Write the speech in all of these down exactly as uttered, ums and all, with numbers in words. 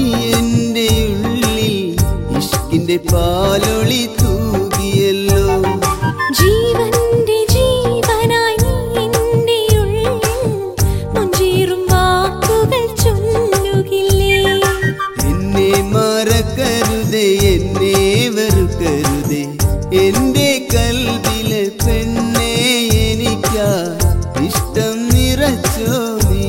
എൻ്റെ ഉള്ളിൽ ഇഷ്കിന്റെ പാലൊളി തൂകിയല്ലോ. ജീവന്റെ ജീവനായി നീ എൻ്റെ ഉള്ളിൽ മുഞ്ചേറും വാക്കുകൾ ചൊല്ലുകില്ലേ. എന്നെ മറക്കരുതേ, എന്നെ വെറുക്കരുതേ, എൻ്റെ കൽബിലെ പെണ്ണെ എനിക്കാ ഇഷ്ടം നിറച്ചോ നീ.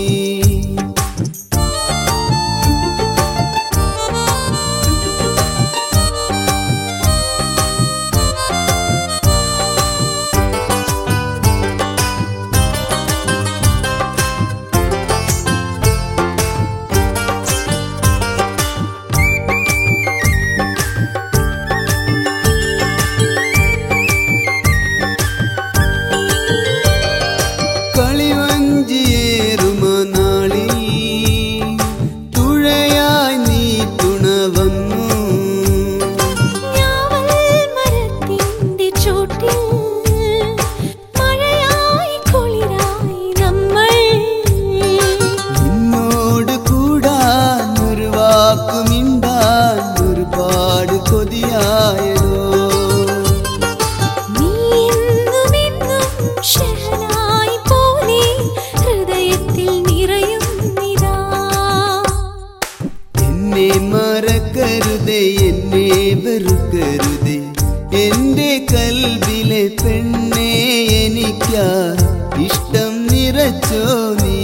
എന്നെ മറക്കരുതേ, എന്നെ വെറുക്കരുതേ, എൻ്റെ കൽബിലെ പെണ്ണെ എനിക്കാ ഇഷ്ടം നിറച്ചോ നീ.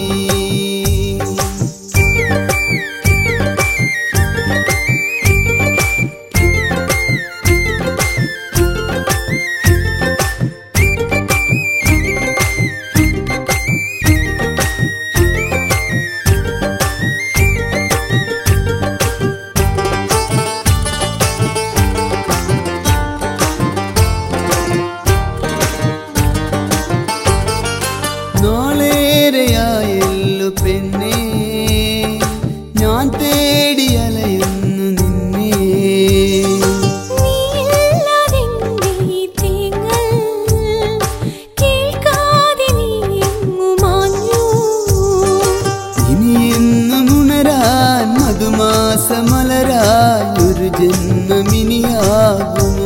നാളേറെയായല്ലോ പെണ്ണേ ഞാൻ തേടി അലയുന്നു നിന്നെ. ഇനി എന്നും ഉണരാൻ മധുമാസമലരാൻ ഒരു ജന്മമിനിയാകുമോ.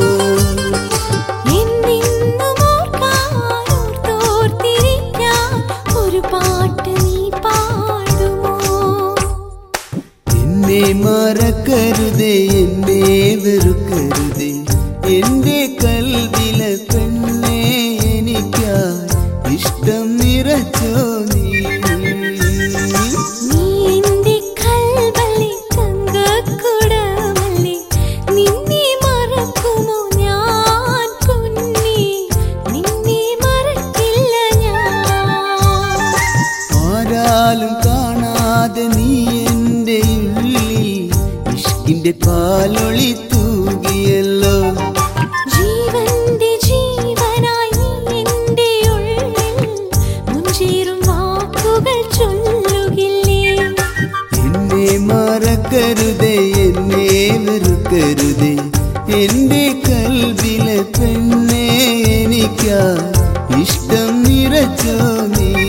എന്നെ മറക്കരുതേ, എന്നെ വെറുക്കരുതേ, എൻ്റെ കൽബിലെ പെണ്ണെ എനിക്കാ ഇഷ്ടം നിറച്ചോ നീ. ആരാലും കാണാതെ നീ എൻ്റെ ഉള്ളിൽ ഇഷ്കിന്റെ പാലൊളി തൂകിയല്ലോ. ജീവന്റെ ജീവനായി നീ എൻ്റെ ഉള്ളിൽ മുഞ്ചേറും വാക്കുകൾ ചൊല്ലുകില്ലേ. എന്നെ മറക്കരുതേ, എന്നെ വെറുക്കരുതേ, എൻ്റെ കൽബിലെ പെണ്ണെ എനിക്കാ ഇഷ്ടം നിറച്ചോ നീ.